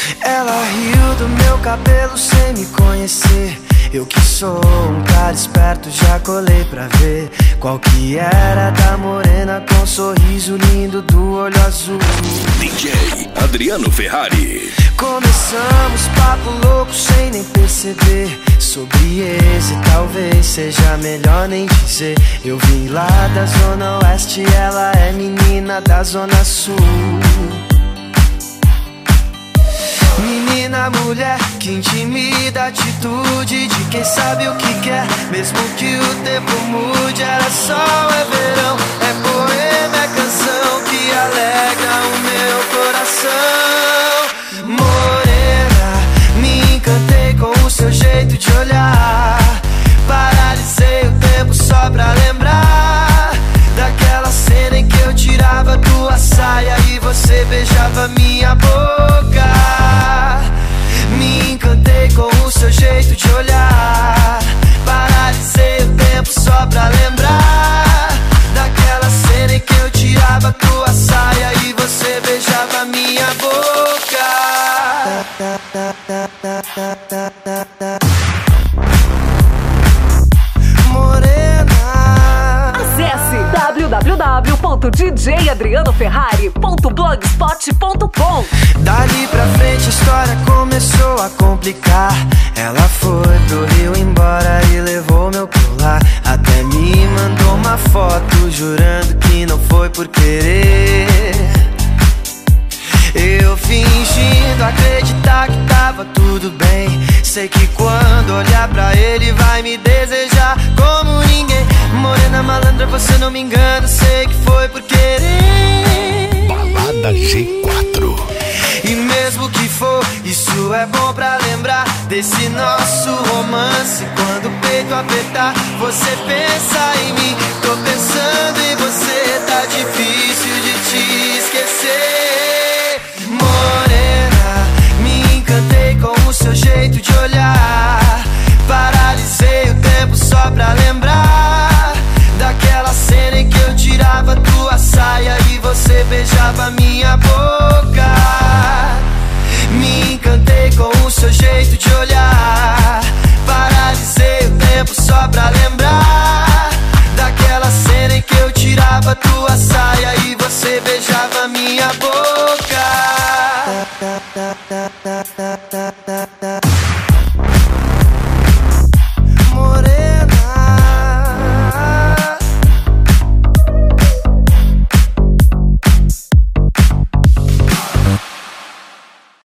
Ela riu do meu cabelo sem me conhecer. Eu que sou um cara esperto já colei pra ver qual que era da morena com sorriso lindo do olho azul. DJ Adriano Ferrari. Começamos papo louco sem nem perceber. Sobre esse talvez seja melhor nem dizer. Eu vim lá da zona oeste, ela é menina da zona sul. Menina, mulher, que intimida, atitude de quem sabe o que quer. Mesmo que o tempo mude, era sol, é verão, é poema, é canção que alegra o meu coração. Morena, me encantei com o seu jeito de olhar. Paralisei o tempo só pra lembrar daquela cena em que eu tirava tua saia e você beijava minha boca. Me encantei com o seu jeito de olhar. Paralisei o tempo só pra lembrar daquela cena em que eu tirava tua saia e você beijava minha boca. Morena. Acesse www.djadrianoferrari.blogspot.com. Dali pra frente a história começou a complicar. Ela foi pro Rio embora e levou meu colar. Até me mandou uma foto jurando que não foi por querer. Eu fingindo acreditar que tava tudo bem. Sei que quando olhar pra ele vai me desejar como ninguém. Morena malandra, você não me engana, sei que foi por querer. Balada G4. E mesmo que for, isso é bom pra lembrar desse nosso romance. Quando o peito apertar, você pensa em mim. Tô pensando em você, tá difícil de te esquecer. Morena, me encantei com o seu jeito de olhar. Paralisei o tempo só pra lembrar daquela cena em que eu tirava tua saia e você beijava minha boca. Me encantei com o seu jeito de olhar. Paralisei o tempo só pra lembrar daquela cena em que eu tirava tua saia e você beijava minha boca.